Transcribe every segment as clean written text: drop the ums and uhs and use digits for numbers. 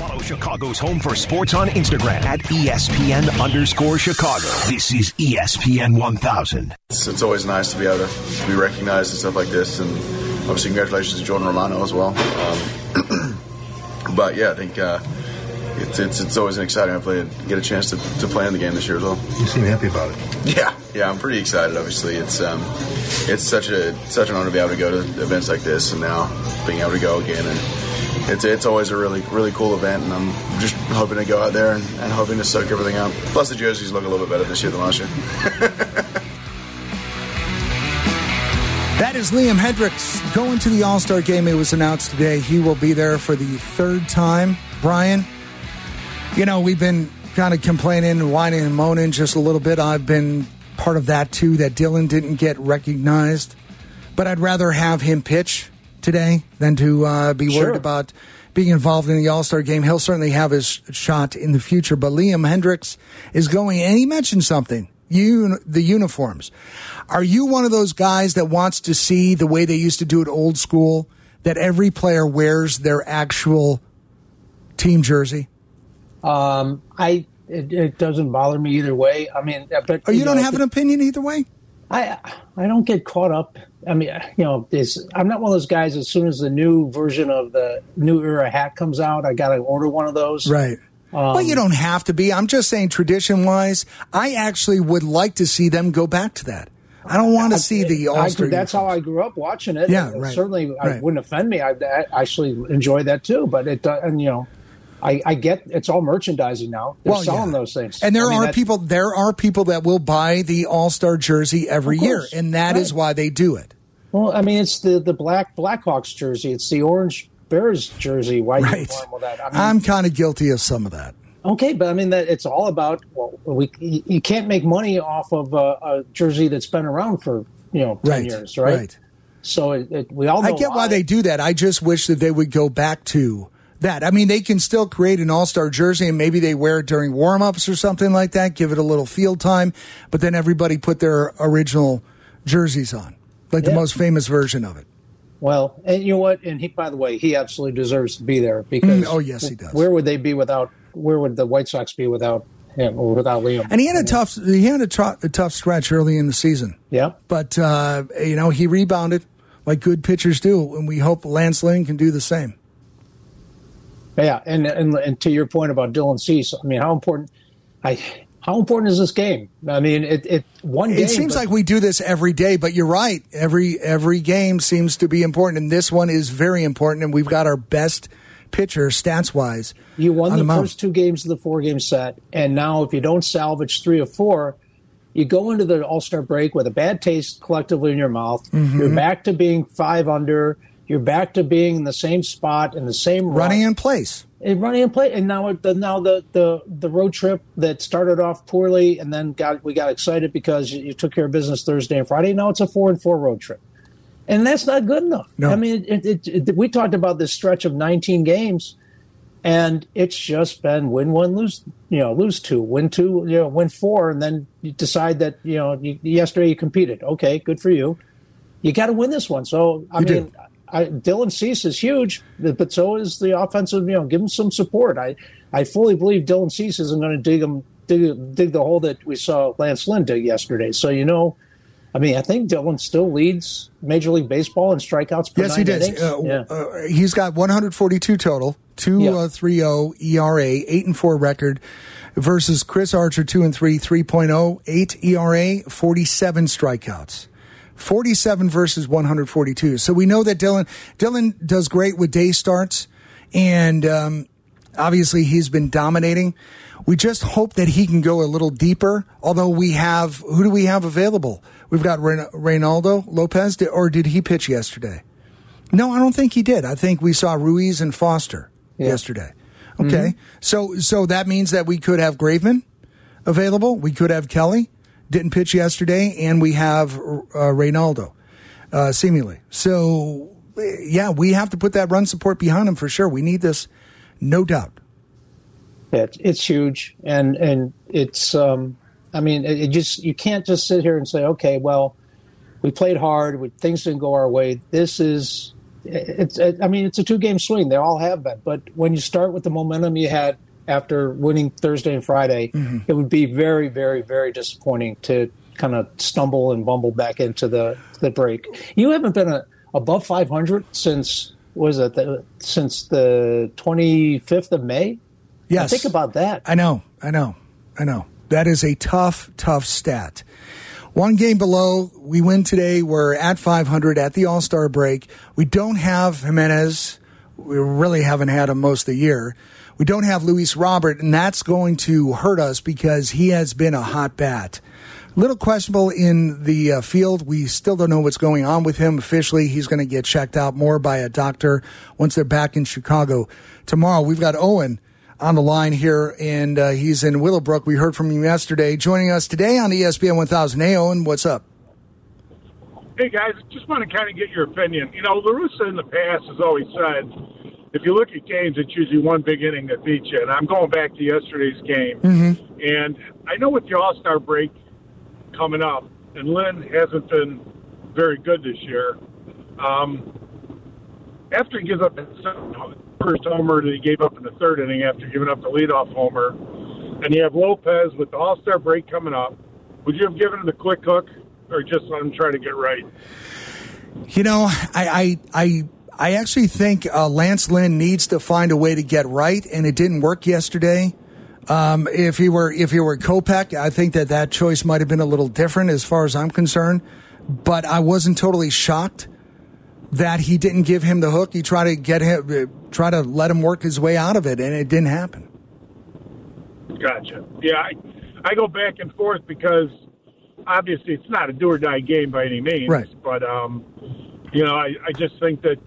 Follow Chicago's Home for Sports on Instagram at ESPN_Chicago. This is ESPN 1000. It's always nice to be able to be recognized and stuff like this, and obviously congratulations to Jordan Romano as well. But yeah, I think it's always an exciting hopefully to get a chance to play in the game this year as well. You seem happy about it. Yeah, I'm pretty excited. Obviously, it's such an honor to be able to go to events like this, and now being able to go again, and it's always a really, really cool event, and I'm just hoping to go out there and hoping to soak everything up. Plus, the jerseys look a little bit better this year than last year. That is Liam Hendriks going to the All-Star game. It was announced today he will be there for the third time. Brian, we've been kind of complaining, whining and moaning just a little bit. I've been part of that, too, that Dylan didn't get recognized. But I'd rather have him pitch today than to be worried about being involved in the All-Star game. He'll certainly have his shot in the future. But Liam Hendriks is going, and he mentioned something, the uniforms. Are you one of those guys that wants to see the way they used to do it old school, that every player wears their actual team jersey? It doesn't bother me either way. I mean, but you don't have an opinion either way? I don't get caught up. I mean, I'm not one of those guys. As soon as the new version of the new era hat comes out, I got to order one of those. Right. Well, you don't have to be. I'm just saying, tradition-wise, I actually would like to see them go back to that. I don't want to see the All-Star. That's how I grew up watching it. Yeah, right. Certainly, it wouldn't offend me. I actually enjoy that too. But I get it's all merchandising now. They're selling those things, and there are people that will buy the All-Star jersey every year, and that is why they do it. Well, I mean, it's the Blackhawks jersey, it's the Orange Bears jersey. Why you born with that? I'm kind of guilty of some of that. Okay, but I mean that it's all about you can't make money off of a jersey that's been around for 10 years, right? Right. So we all know I get why they do that. I just wish that they would go back to that. I mean, they can still create an All-Star jersey, and maybe they wear it during warm-ups or something like that, give it a little field time, but then everybody put their original jerseys on, like the most famous version of it. Well, and you know what? And by the way, he absolutely deserves to be there because yes, he does. Where would they be without? Where would the White Sox be without him or without Liam? And he had a tough stretch early in the season. Yeah, but he rebounded like good pitchers do, and we hope Lance Lynn can do the same. Yeah, and to your point about Dylan Cease, I mean, how important is this game? I mean, one game. It seems like we do this every day, but you're right. Every game seems to be important, and this one is very important, and we've got our best pitcher, stats-wise. You won the first two games of the four-game set, and now if you don't salvage 3 or 4, you go into the All-Star break with a bad taste collectively in your mouth. Mm-hmm. You're back to being 5 under. You're back to being in the same spot in the same running in place. And now the road trip that started off poorly, and then we got excited because you took care of business Thursday and Friday. Now it's a 4-4 road trip, and that's not good enough. No. I mean, we talked about this stretch of 19 games, and it's just been win 1, lose 2, win 2, win 4, and then you decide that yesterday you competed. Okay, good for you. You got to win this one. So Dylan Cease is huge, but so is the offensive. Give him some support. I fully believe Dylan Cease isn't going to dig the hole that we saw Lance Lynn dig yesterday. So I think Dylan still leads Major League Baseball in strikeouts per 9 innings. He's got 142 total, 2.30 ERA, 8-4 record, versus Chris Archer 2-3, 3.08 ERA, 47 strikeouts. 47 versus 142. So we know that Dylan does great with day starts, and obviously he's been dominating. We just hope that he can go a little deeper, although who do we have available? We've got Reynaldo Lopez, or did he pitch yesterday? No, I don't think he did. I think we saw Ruiz and Foster yesterday. Okay, so that means that we could have Graveman available. We could have Kelly. Didn't pitch yesterday, and we have Reynaldo, seemingly. So, we have to put that run support behind him for sure. We need this, no doubt. Yeah, it's huge, and it's. You can't just sit here and say, okay, well, we played hard, things didn't go our way. This is it's a 2-game swing. They all have been. But when you start with the momentum you had after winning Thursday and Friday, it would be very, very, very disappointing to kind of stumble and bumble back into the break. You haven't been above 500 since since the 25th of May? Yes. Now think about that. I know. That is a tough stat. 1 game below. We win today. We're at 500 at the All-Star break. We don't have Jimenez. We really haven't had him most of the year. We don't have Luis Robert, and that's going to hurt us because he has been a hot bat. Little questionable in the field. We still don't know what's going on with him officially. He's going to get checked out more by a doctor once they're back in Chicago tomorrow. We've got Owen on the line here, and he's in Willowbrook. We heard from him yesterday. Joining us today on ESPN 1000. Hey, Owen, what's up? Hey, guys, just want to kind of get your opinion. You know, La Russa in the past has always said, if you look at games, it's usually one big inning that beats you. And I'm going back to yesterday's game. And I know with the All-Star break coming up, and Lynn hasn't been very good this year. After he gives up the first homer that he gave up in the third inning after giving up the leadoff homer, and you have Lopez with the All-Star break coming up, would you have given him the quick hook or just let him try to get right? You know, I actually think Lance Lynn needs to find a way to get right, and it didn't work yesterday. If he were Kopech, I think that choice might have been a little different as far as I'm concerned. But I wasn't totally shocked that he didn't give him the hook. He tried to let him work his way out of it, and it didn't happen. Gotcha. Yeah, I go back and forth because obviously it's not a do or die game by any means. Right. But you know, I just think that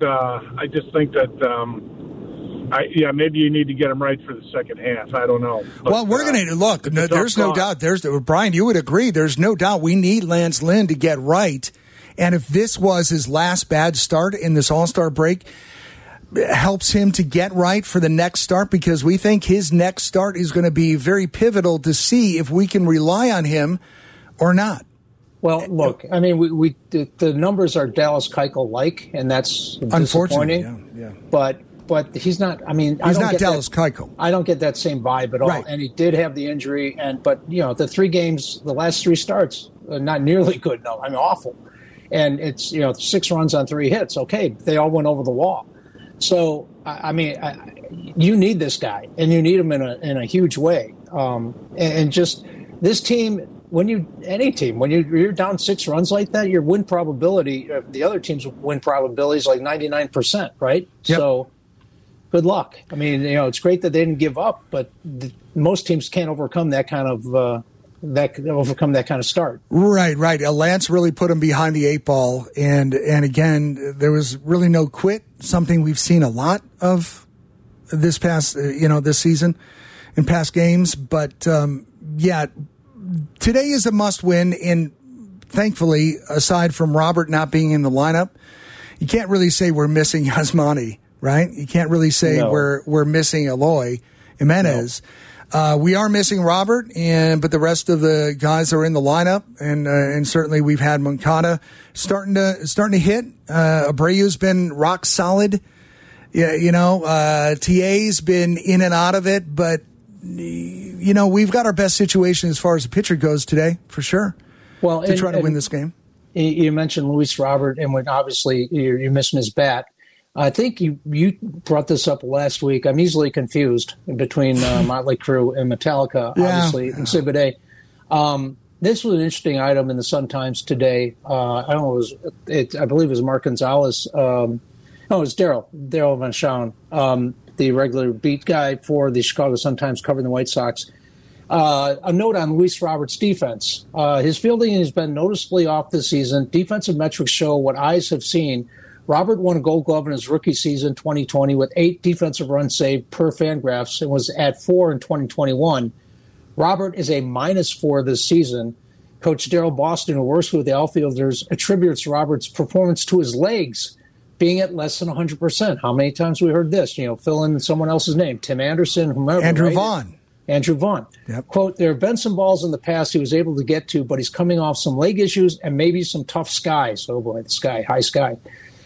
maybe you need to get him right for the second half. I don't know. But, well, we're going to look. No, there's no doubt. Brian, you would agree. There's no doubt we need Lance Lynn to get right. And if this was his last bad start in this All-Star break, it helps him to get right for the next start, because we think his next start is going to be very pivotal to see if we can rely on him or not. Well, look, I mean, the numbers are Dallas Keuchel-like, and that's disappointing. Yeah. But he's not. I mean, he's not Dallas Keuchel. I don't get that same vibe at all. Right. And he did have the injury, but you know, the 3 games, the last 3 starts, not nearly good. No, I mean, awful. And it's 6 runs on 3 hits. Okay, they all went over the wall. So I mean, you need this guy, and you need him in a huge way. And just this team. When you're down 6 runs like that, your win probability, the other team's win probability is like 99%, right? Yep. So good luck. I mean, it's great that they didn't give up, but most teams can't overcome that kind of start. Right. Lance really put him behind the 8 ball, and again, there was really no quit. Something we've seen a lot of this past, this season in past games, but today is a must-win, and thankfully, aside from Robert not being in the lineup, you can't really say we're missing Yasmani, right? You can't really say we're missing Eloy Jimenez. No. We are missing Robert, but the rest of the guys are in the lineup, and certainly we've had Moncada starting to hit. Abreu's been rock solid. TA's been in and out of it, but we've got our best situation as far as the pitcher goes today, for sure. Well, to try to win this game. You mentioned Luis Robert, and when obviously you're missing his bat. I think you brought this up last week. I'm easily confused between Motley Crue and Metallica, obviously, Exhibit A. This was an interesting item in the Sun-Times today. I believe it was Mark Gonzalez. It was Daryl Van Schouwen, the regular beat guy for the Chicago Sun-Times covering the White Sox. A note on Luis Robert's defense. His fielding has been noticeably off this season. Defensive metrics show what eyes have seen. Robert won a Gold Glove in his rookie season 2020 with 8 defensive runs saved per Fangraphs and was at 4 in 2021. Robert is a -4 this season. Coach Daryl Boston, who works with the outfielders, attributes Robert's performance to his legs being at less than 100%. How many times have we heard this? Fill in someone else's name. Tim Anderson, whomever. Andrew Vaughn. Yep. Quote, there have been some balls in the past he was able to get to, but he's coming off some leg issues and maybe some tough skies. Oh, boy, the sky, high sky.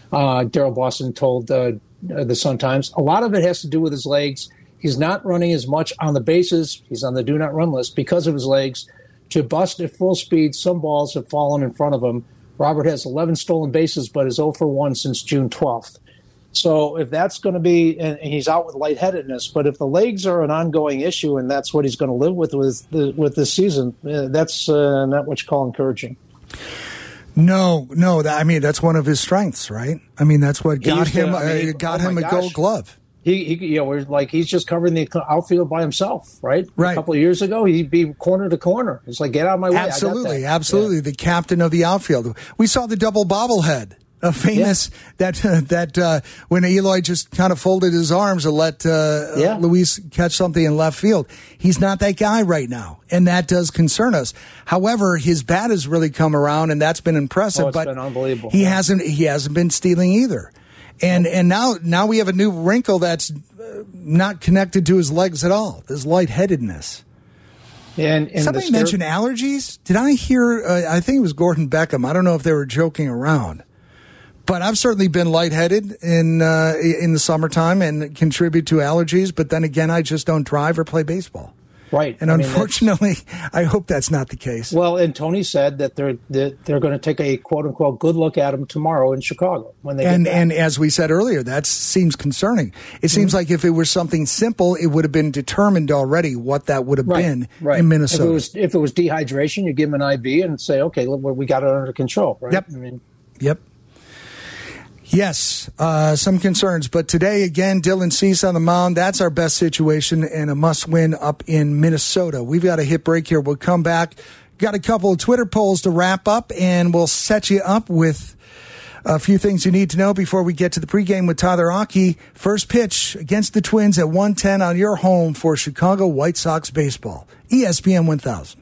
Daryl Boston told the Sun-Times. A lot of it has to do with his legs. He's not running as much on the bases. He's on the do-not-run list because of his legs. To bust at full speed, some balls have fallen in front of him. Robert has 11 stolen bases, but is 0 for 1 since June 12th. So if that's going to be, and he's out with lightheadedness, but if the legs are an ongoing issue and that's what he's going to live with this season, that's not what you call encouraging. No, I mean, that's one of his strengths, right? I mean, that's what got him a Gold Glove. He's just covering the outfield by himself, right? Right. A couple of years ago, he'd be corner to corner. It's like, get out of my way. Absolutely. Yeah. The captain of the outfield. We saw the double bobblehead. A famous that when Eloy just kind of folded his arms and let Luis catch something in left field. He's not that guy right now, and that does concern us. However, his bat has really come around, and that's been impressive. It's been unbelievable. He hasn't been stealing either, and now we have a new wrinkle that's not connected to his legs at all. This lightheadedness. And somebody mentioned allergies. Did I hear? I think it was Gordon Beckham. I don't know if they were joking around. But I've certainly been lightheaded in the summertime and contribute to allergies. But then again, I just don't drive or play baseball. Right. And unfortunately, I hope that's not the case. Well, and Tony said that they're going to take a quote unquote good look at him tomorrow in Chicago when they get back. And as we said earlier, that seems concerning. It seems like if it were something simple, it would have been determined already what that would have been in Minnesota. If it was dehydration, you give him an IV and say, okay, look, we got it under control. Right? Yep. Yes, some concerns. But today, again, Dylan Cease on the mound. That's our best situation and a must-win up in Minnesota. We've got a hit break here. We'll come back. Got a couple of Twitter polls to wrap up, and we'll set you up with a few things you need to know before we get to the pregame with Tyler Aki. First pitch against the Twins at 1:10 on your home for Chicago White Sox baseball. ESPN 1000.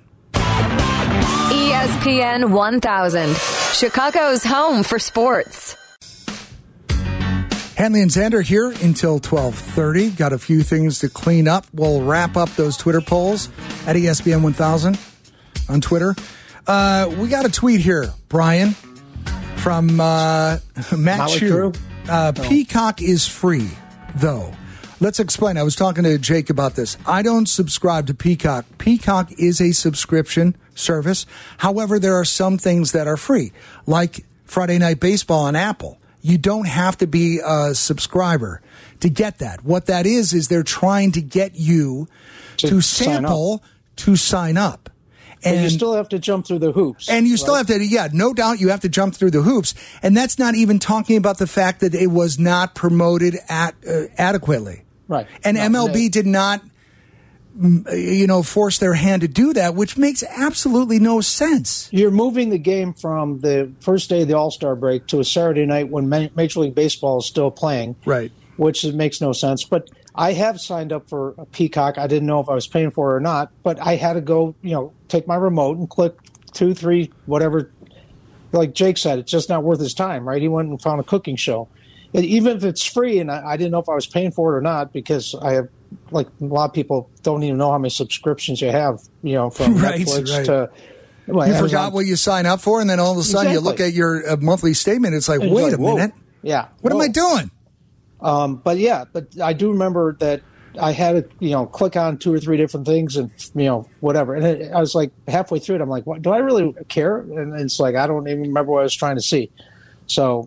ESPN 1000, Chicago's home for sports. Hanley and Xander here until 12:30. Got a few things to clean up. We'll wrap up those Twitter polls at ESPN 1000 on Twitter. We got a tweet here, Brian, from Matt Chu. Peacock is free, though. Let's explain. I was talking to Jake about this. I don't subscribe to Peacock. Peacock is a subscription service. However, there are some things that are free, like Friday Night Baseball on Apple. You don't have to be a subscriber to get that. What that is they're trying to get you to sample, to sign up. And you still have to jump through the hoops. And you still have to, no doubt you have to jump through the hoops. And that's not even talking about the fact that it was not promoted adequately. Right. And MLB did not, force their hand to do that, which makes absolutely no sense. You're moving the game from the first day of the All-Star break to a Saturday night when Major League Baseball is still playing. Right. Which makes no sense. But I have signed up for a Peacock. I didn't know if I was paying for it or not, but I had to go, take my remote and click 2, 3, whatever. Like Jake said, it's just not worth his time, right? He went and found a cooking show. And even if it's free, and I didn't know if I was paying for it or not, because I have, like a lot of people don't even know how many subscriptions you have, from Netflix to... Well, you forgot what you sign up for, and then all of a sudden you look at your monthly statement, it's like, wait a minute. Yeah. What am I doing? But I do remember that I had to, click on 2 or 3 different things and, whatever. And I was like halfway through it, I'm like, what, do I really care? And it's like, I don't even remember what I was trying to see. So,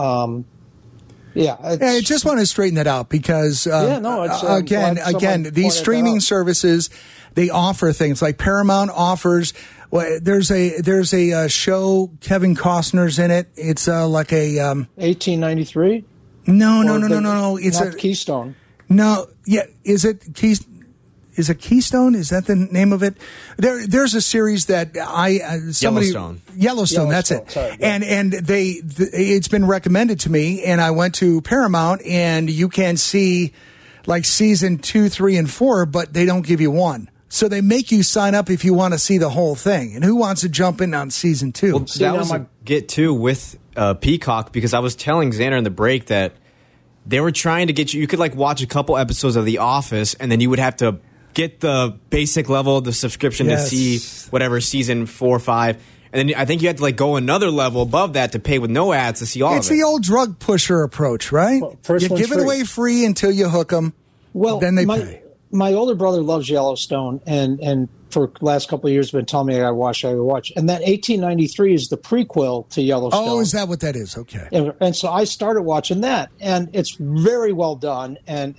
I just want to straighten that out because, again, these streaming services, they offer things like Paramount offers. Well, there's a show, Kevin Costner's in it. It's like a 1893. No. It's not Keystone. No, yeah. Is it Keystone? Is it Keystone? Is that the name of it? There's a series that Yellowstone. That's it. Sorry, yeah. And it's been recommended to me, and I went to Paramount, and you can see like season 2, 3, and 4, but they don't give you one. So they make you sign up if you want to see the whole thing. And who wants to jump in on season 2? Well, that was a get to with Peacock, because I was telling Xander in the break that they were trying to get you. You could watch a couple episodes of The Office, and then you would have to get the basic level of the subscription to see whatever season 4 or 5. And then I think you had to like go another level above that to pay with no ads to see all of it. It's the old drug pusher approach, right? Well, first you one's give it free. away free until you hook them. Well, then they pay. My older brother loves Yellowstone, and for the last couple of years been telling me I gotta watch. And that 1893 is the prequel to Yellowstone. Oh, is that what that is? Okay. And so I started watching that, and it's very well done. And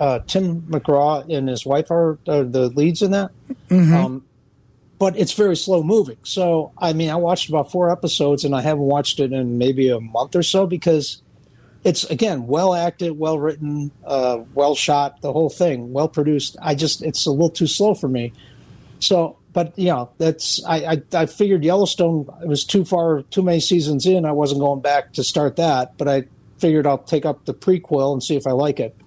Tim McGraw and his wife are the leads in that. Mm-hmm. But it's very slow moving. So, I mean, I watched about 4 episodes, and I haven't watched it in maybe a month or so because it's, again, well acted, well written, well shot, the whole thing, well produced. It's a little too slow for me. So, but that's I figured Yellowstone was too many seasons in. I wasn't going back to start that, but I figured I'll take up the prequel and see if I like it.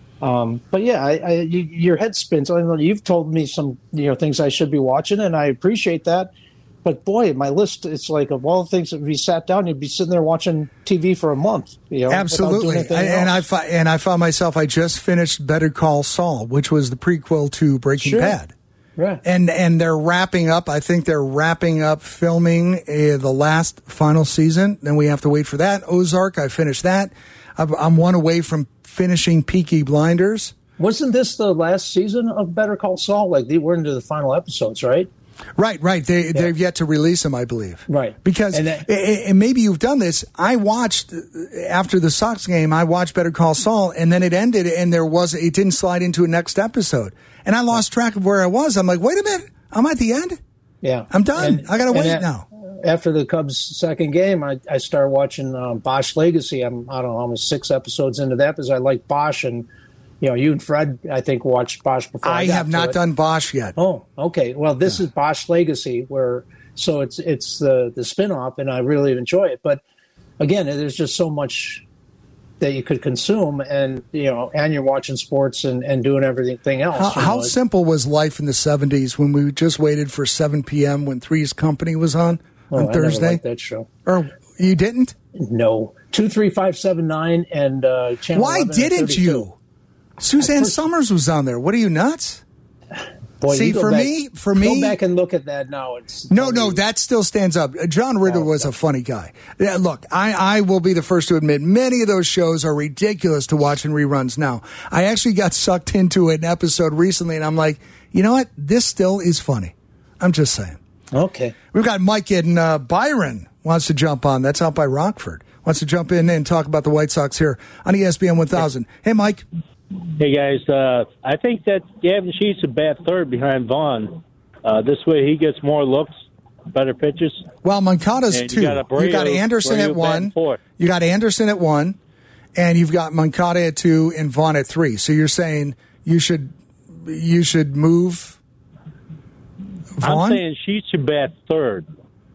But yeah, your head spins. I know you've told me some things I should be watching, and I appreciate that. But boy, my list, it's like of all the things that if you sat down, you'd be sitting there watching TV for a month. Absolutely. And I found myself, I just finished Better Call Saul, which was the prequel to Breaking Bad. Right. And they're wrapping up. I think they're wrapping up filming the last final season. Then we have to wait for that. Ozark, I finished that. I'm one away from finishing Peaky Blinders. Wasn't this the last season of Better Call Saul? Like we're into the final episodes, right? Right. They've yet to release them, I believe. Right. Because, and maybe you've done this, I watched, after the Sox game, I watched Better Call Saul, and then it ended, and it didn't slide into a next episode. And I lost track of where I was. I'm like, wait a minute, I'm at the end? Yeah. I'm done. I got to wait now. After the Cubs' second game, I started watching Bosch Legacy. I'm, I don't know, almost 6 episodes into that because I like Bosch, and you and Fred, I think, watched Bosch before. I have not done Bosch yet. Oh, okay. Well, this is Bosch Legacy, so it's the spinoff, and I really enjoy it. But again, there's just so much that you could consume, and and you're watching sports and doing everything else. How simple was life in the 70s when we just waited for 7 p.m. when Three's Company was on Thursday? I never liked that show. Or you didn't? No. 23579 and channel. Why didn't you? Suzanne Summers was on there. What are you, nuts? Boy, See, for me, go back and look at that now. No, that still stands up. John Ritter was a funny guy. Yeah, look, I will be the first to admit many of those shows are ridiculous to watch in reruns now. I actually got sucked into an episode recently, and I'm like, you know what? This still is funny. I'm just saying. Okay. We've got Mike in Byron wants to jump on. That's out by Rockford. Wants to jump in and talk about the White Sox here on ESPN 1000. Hey, Mike. Hey, guys. I think that Gavin Sheets a bad third behind Vaughn. This way he gets more looks, better pitches. Well, Moncada's 2. You got Anderson at 1. You got Anderson at 1, and you've got Moncada at 2 and Vaughn at 3. So you're saying you should move Vaughn? I'm saying Sheets should bat third.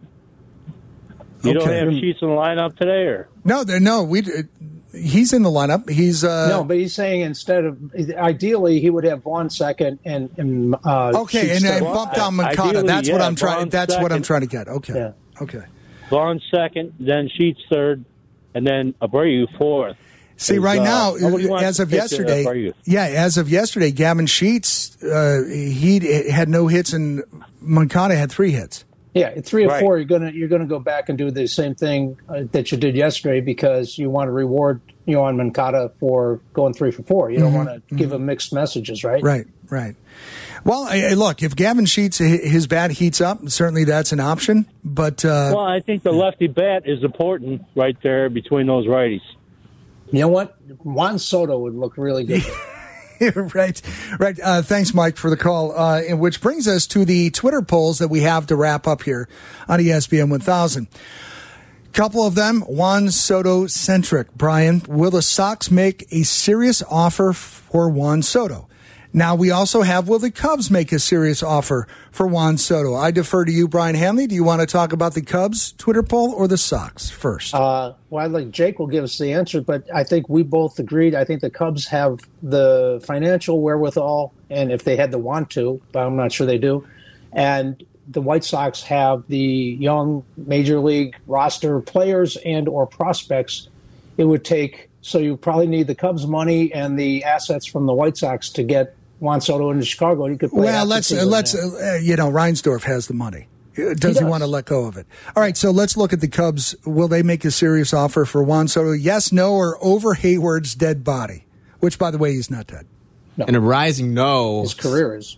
You don't have Sheets in the lineup today, or he's in the lineup. He's no, but he's saying instead of ideally he would have Vaughn second and okay, and then bump down Moncada. That's what I'm trying. That's second. What I'm trying to get. Okay, yeah. Okay. Vaughn second, then Sheets third, and then Abreu fourth. See, right now, as of yesterday, Gavin Sheets he had no hits, and Moncada had 3 hits. Yeah, at 3 or 4, you're gonna go back and do the same thing that you did yesterday because you want to reward on Moncada for going 3 for 4. You don't want to give him mixed messages, right? Right. Well, look, if Gavin Sheets his bat heats up, certainly that's an option. But I think the lefty bat is important right there between those righties. You know what? Juan Soto would look really good. Right. Thanks, Mike, for the call. Which brings us to the Twitter polls that we have to wrap up here on ESPN 1000. Couple of them, Juan Soto centric. Brian, will the Sox make a serious offer for Juan Soto? Now, we also have, will the Cubs make a serious offer for Juan Soto? I defer to you, Brian Hanley. Do you want to talk about the Cubs Twitter poll or the Sox first? Well, Jake will give us the answer, but I think we both agreed. I think the Cubs have the financial wherewithal, and if they had to want to, but I'm not sure they do. And the White Sox have the young major league roster players and or prospects it would take. So you probably need the Cubs money and the assets from the White Sox to get Juan Soto into Chicago. You could play Reinsdorf has the money. does he want to let go of it? All right, so let's look at the Cubs. Will they make a serious offer for Juan Soto? Yes, no, or over Hayward's dead body? Which, by the way, he's not dead. No. And a rising no. His career is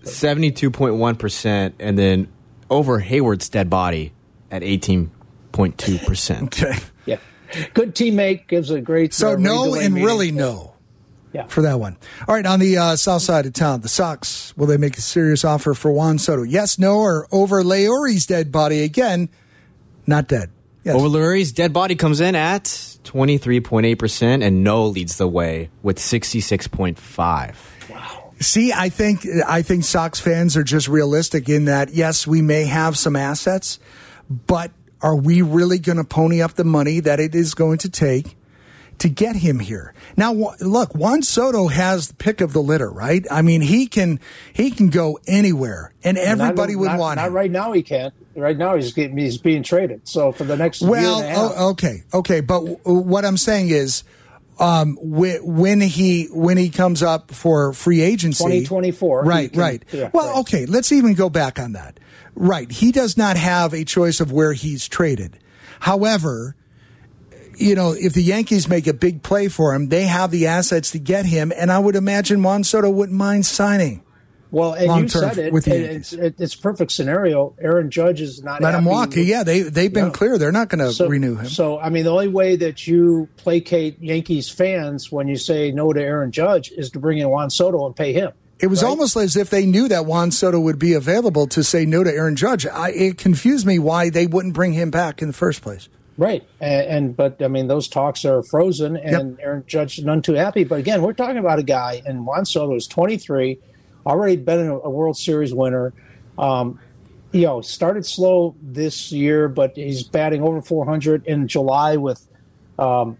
72.1%, and then over Hayward's dead body at 18.2%. Okay. Yeah. Good teammate, gives a great... So no and really no. Yeah. For that one. All right, on the south side of town, the Sox, will they make a serious offer for Juan Soto? Yes, no, or over Leury's dead body? Again, not dead. Yes. Over Leury's dead body comes in at 23.8%, and no leads the way with 66.5%. Wow. See, I think Sox fans are just realistic in that, yes, we may have some assets, but are we really going to pony up the money that it is going to take to get him here? Now, look, Juan Soto has the pick of the litter, right? I mean, he can go anywhere, and everybody would want him. Not right now, he can't. Right now, he's being traded. So for the next year and a half. Okay. But what I'm saying is, when he comes up for free agency, 2024, right. Yeah, well, right. Okay, let's even go back on that. Right, he does not have a choice of where he's traded. However, if the Yankees make a big play for him, they have the assets to get him, and I would imagine Juan Soto wouldn't mind signing. Well, and you said it. With the Yankees. It's a perfect scenario. Aaron Judge is not let him walk. They've been clear. They're not going to renew him. So, I mean, the only way that you placate Yankees fans when you say no to Aaron Judge is to bring in Juan Soto and pay him. It was almost as if they knew that Juan Soto would be available to say no to Aaron Judge. It confused me why they wouldn't bring him back in the first place. Right. But I mean, those talks are frozen, and Aaron Judge is none too happy. But again, we're talking about a guy, and Juan Soto is 23, already been a World Series winner. Started slow this year, but he's batting over 400 in July with, 16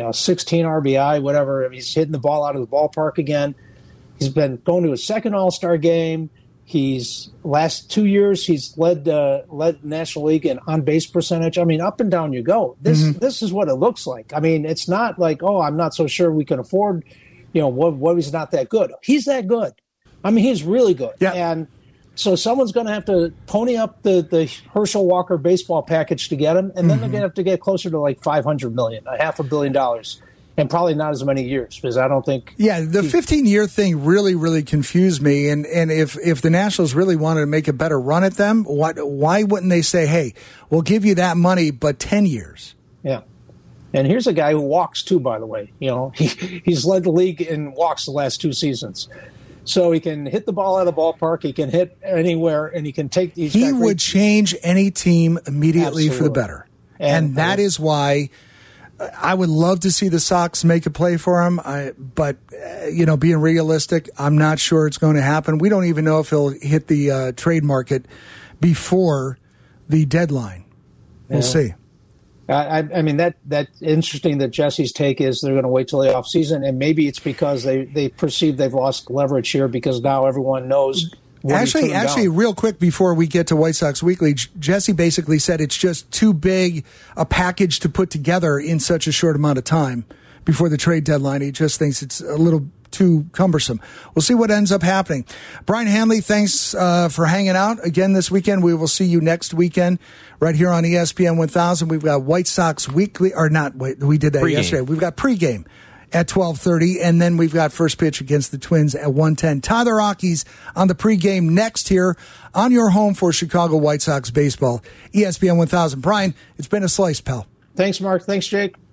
RBI, whatever. I mean, he's hitting the ball out of the ballpark again. He's been going to his second All-Star game. Last 2 years, he's led National League in on-base percentage. I mean, up and down you go. This is what it looks like. I mean, it's not like, I'm not so sure we can afford, what he's not that good. He's that good. I mean, he's really good. Yeah. And so someone's going to have to pony up the Herschel Walker baseball package to get him, and then they're going to have to get closer to like $500 million, $500 million. And probably not as many years, because I don't think... Yeah, the 15-year thing really, really confused me. And if the Nationals really wanted to make a better run at them, why wouldn't they say, hey, we'll give you that money, but 10 years? Yeah. And here's a guy who walks, too, by the way. He's led the league in walks the last 2 seasons. So he can hit the ball out of the ballpark, he can hit anywhere, and he can take... He would change any team immediately for the better. And that is why... I would love to see the Sox make a play for him, but being realistic, I'm not sure it's going to happen. We don't even know if he'll hit the trade market before the deadline. We'll see. I mean, that's interesting that Jesse's take is they're going to wait till the offseason, and maybe it's because they perceive they've lost leverage here because now everyone knows. Actually, real quick before we get to White Sox Weekly, Jesse basically said it's just too big a package to put together in such a short amount of time before the trade deadline. He just thinks it's a little too cumbersome. We'll see what ends up happening. Brian Hanley, thanks for hanging out again this weekend. We will see you next weekend right here on ESPN 1000. We've got White Sox Weekly, or not, we did that yesterday. We've got pregame at 12:30, and then we've got first pitch against the Twins at 1:10. Tyler Rockies on the pregame next here on your home for Chicago White Sox baseball, ESPN 1000. Brian, it's been a slice, pal. Thanks, Mark. Thanks, Jake.